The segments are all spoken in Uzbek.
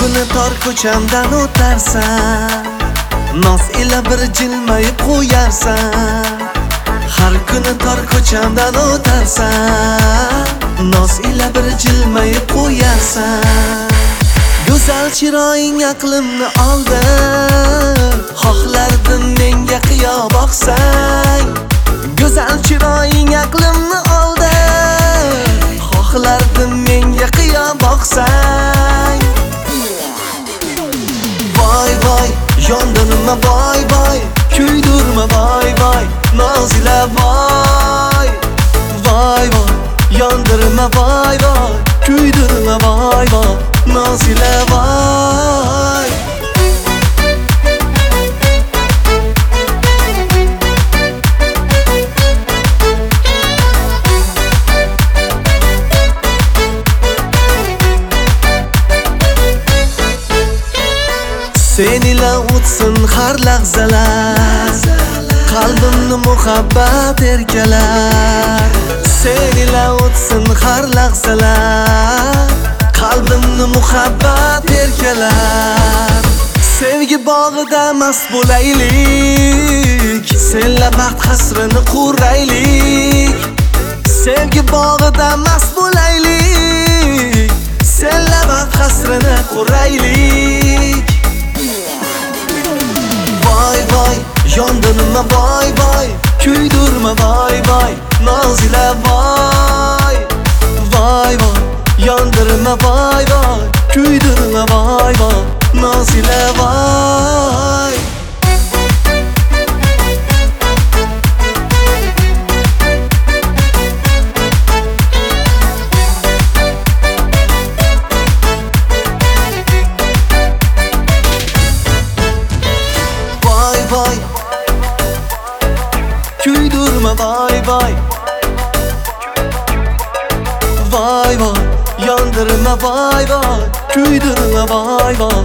kuni tor ko'chamdan o'tarsan, noz ila bir jilmayib qo'yarsan. Har kuni tor ko'chamdan o'tarsan, noz ila bir jilmayib qo'yarsan. Go'zal chiroying aqlimni oldi, xohlardim menga qiyo boqsang. Go'zal chiroying aqlimni oldi, xohlardim menga qiyo boqsang. Voy voy, yondinma voy voy, kuydirma voy voy, nozila voy. Voy voy, yondirma voy voy, kuydirma voy voy, nozila voy. Sen ila o'tsin har lahzalar, qalbimni muhabbat erkalar. Sen ila o'tsin har lahzalar, qalbimni muhabbat erkalar. Sevgi bog'ida mast bo'laylik, senla baxt hasrini quraylik. Sevgi bog'ida mast bo'laylik, senla baxt hasrini quraylik. Voy voy, yondinma voy voy, kuydirma voy voy, nozila voy. Voy voy, yondirma voy voy, kuydirma voy voy, nozila voy. Voy, kuydirma voy voy. Voy voy, yondirma voy voy, kuydirma voy voy.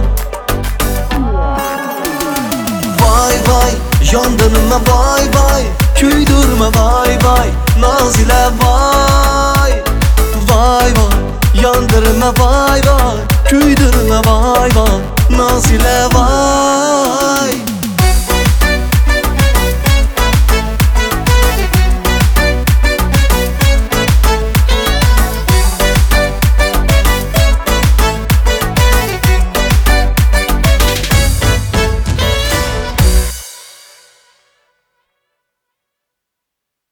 Voy voy, yondinma voy voy, kuydirma voy voy, nozila voy. Voy voy, yondirma voy voy, kuydirma voy voy, nozila voy.